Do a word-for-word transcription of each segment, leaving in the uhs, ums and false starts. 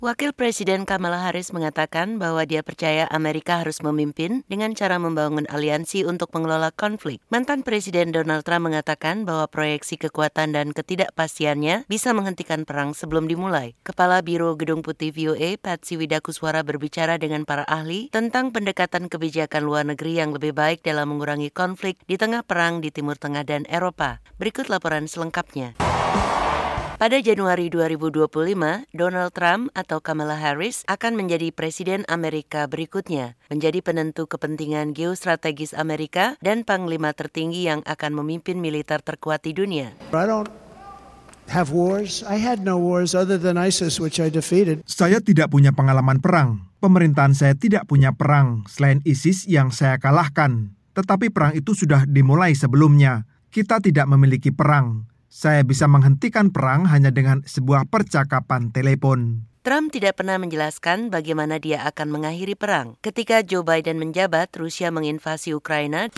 Wakil Presiden Kamala Harris mengatakan bahwa dia percaya Amerika harus memimpin dengan cara membangun aliansi untuk mengelola konflik. Mantan Presiden Donald Trump mengatakan bahwa proyeksi kekuatan dan ketidakpastiannya bisa menghentikan perang sebelum dimulai. Kepala Biro Gedung Putih V O A, Patsy Widakuswara berbicara dengan para ahli tentang pendekatan kebijakan luar negeri yang lebih baik dalam mengurangi konflik di tengah perang di Timur Tengah dan Eropa. Berikut laporan selengkapnya. Pada Januari dua ribu dua puluh lima, Donald Trump atau Kamala Harris akan menjadi Presiden Amerika berikutnya, menjadi penentu kepentingan geostrategis Amerika dan panglima tertinggi yang akan memimpin militer terkuat di dunia. I don't have wars. I had no wars other than ISIS, which I defeated. Saya tidak punya pengalaman perang. Pemerintahan saya tidak punya perang selain ISIS yang saya kalahkan. Tetapi perang itu sudah dimulai sebelumnya. Kita tidak memiliki perang. Saya bisa menghentikan perang hanya dengan sebuah percakapan telepon. Trump tidak pernah menjelaskan bagaimana dia akan mengakhiri perang. Ketika Joe Biden menjabat, Rusia menginvasi Ukraina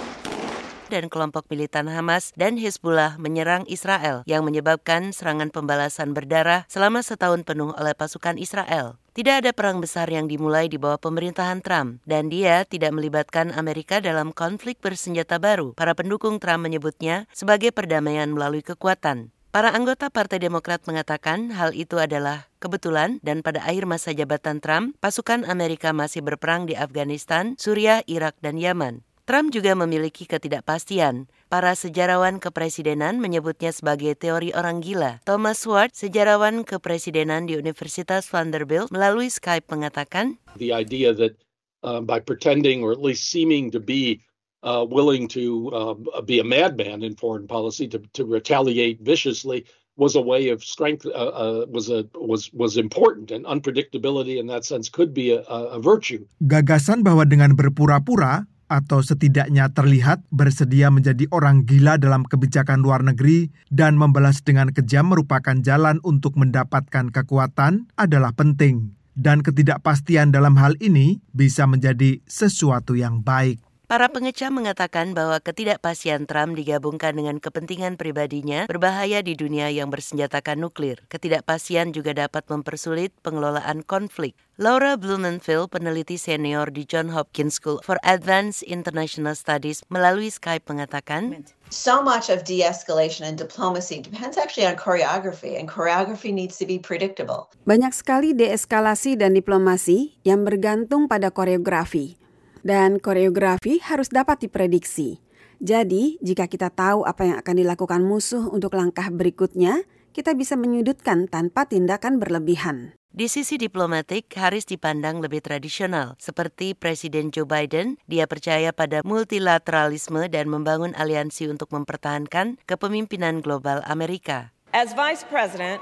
dan kelompok militan Hamas dan Hezbollah menyerang Israel yang menyebabkan serangan pembalasan berdarah selama setahun penuh oleh pasukan Israel. Tidak ada perang besar yang dimulai di bawah pemerintahan Trump, dan dia tidak melibatkan Amerika dalam konflik bersenjata baru. Para pendukung Trump menyebutnya sebagai perdamaian melalui kekuatan. Para anggota Partai Demokrat mengatakan hal itu adalah kebetulan dan pada akhir masa jabatan Trump, pasukan Amerika masih berperang di Afghanistan, Suriah, Irak, dan Yaman. Trump juga memiliki ketidakpastian. Para sejarawan kepresidenan menyebutnya sebagai teori orang gila. Thomas Swartz, sejarawan kepresidenan di Universitas Vanderbilt, melalui Skype mengatakan, The idea that uh, by pretending or at least seeming to be uh, willing to uh, be a madman in foreign policy, to, to retaliate viciously, was a way of strength, uh, uh, was a was was important, and unpredictability in that sense could be a, a virtue. Gagasan bahwa dengan berpura-pura atau setidaknya terlihat bersedia menjadi orang gila dalam kebijakan luar negeri dan membalas dengan kejam merupakan jalan untuk mendapatkan kekuatan adalah penting. Dan ketidakpastian dalam hal ini bisa menjadi sesuatu yang baik. Para pengecam mengatakan bahwa ketidakpastian Trump digabungkan dengan kepentingan pribadinya berbahaya di dunia yang bersenjatakan nuklir. Ketidakpastian juga dapat mempersulit pengelolaan konflik. Laura Blumenfeld, peneliti senior di Johns Hopkins School for Advanced International Studies, melalui Skype mengatakan, So much of de-escalation and diplomacy depends actually on choreography, and choreography needs to be predictable. Banyak sekali deeskalasi dan diplomasi yang bergantung pada koreografi. Dan koreografi harus dapat diprediksi. Jadi, jika kita tahu apa yang akan dilakukan musuh untuk langkah berikutnya, kita bisa menyudutkan tanpa tindakan berlebihan. Di sisi diplomatik, Harris dipandang lebih tradisional. Seperti Presiden Joe Biden, dia percaya pada multilateralisme dan membangun aliansi untuk mempertahankan kepemimpinan global Amerika. As Vice President,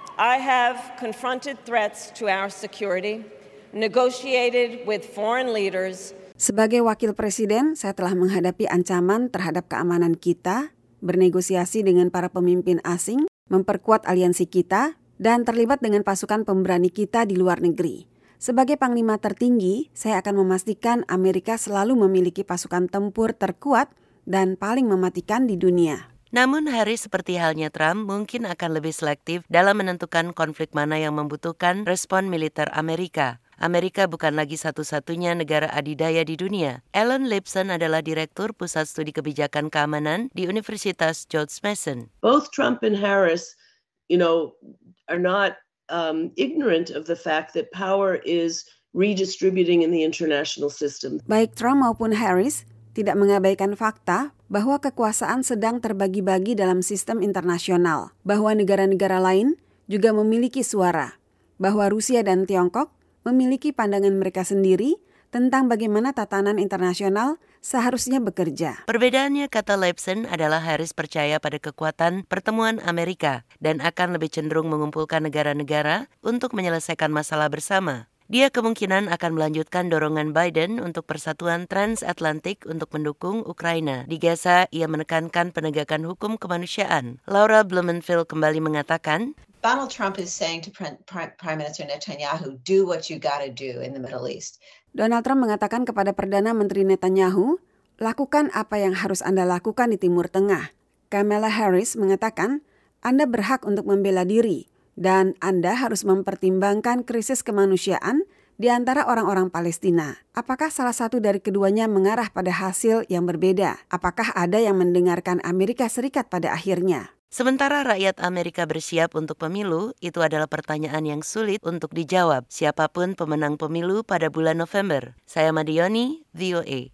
I have confronted threats to our security, negotiated with foreign leaders. Sebagai wakil presiden, saya telah menghadapi ancaman terhadap keamanan kita, bernegosiasi dengan para pemimpin asing, memperkuat aliansi kita, dan terlibat dengan pasukan pemberani kita di luar negeri. Sebagai panglima tertinggi, saya akan memastikan Amerika selalu memiliki pasukan tempur terkuat dan paling mematikan di dunia. Namun Harris seperti halnya Trump mungkin akan lebih selektif dalam menentukan konflik mana yang membutuhkan respon militer Amerika. Amerika bukan lagi satu-satunya negara adidaya di dunia. Alan Lipson adalah Direktur Pusat Studi Kebijakan Keamanan di Universitas George Mason. Both Trump and Harris, you know, are not um, ignorant of the fact that power is redistributing in the international system. Baik Trump maupun Harris tidak mengabaikan fakta bahwa kekuasaan sedang terbagi-bagi dalam sistem internasional, bahwa negara-negara lain juga memiliki suara, bahwa Rusia dan Tiongkok memiliki pandangan mereka sendiri tentang bagaimana tatanan internasional seharusnya bekerja. Perbedaannya, kata Lipson, adalah Harris percaya pada kekuatan pertemuan Amerika dan akan lebih cenderung mengumpulkan negara-negara untuk menyelesaikan masalah bersama. Dia kemungkinan akan melanjutkan dorongan Biden untuk persatuan transatlantik untuk mendukung Ukraina. Di Gaza, ia menekankan penegakan hukum kemanusiaan. Laura Blumenfeld kembali mengatakan, Donald Trump is saying to Prime Minister Netanyahu, do what you gotta do in the Middle East. Donald Trump mengatakan kepada Perdana Menteri Netanyahu, lakukan apa yang harus Anda lakukan di Timur Tengah. Kamala Harris mengatakan, Anda berhak untuk membela diri, Dan Anda harus mempertimbangkan krisis kemanusiaan di antara orang-orang Palestina. Apakah salah satu dari keduanya mengarah pada hasil yang berbeda? Apakah ada yang mendengarkan Amerika Serikat pada akhirnya? Sementara rakyat Amerika bersiap untuk pemilu, itu adalah pertanyaan yang sulit untuk dijawab siapapun pemenang pemilu pada bulan November. Saya Madioni, V O A.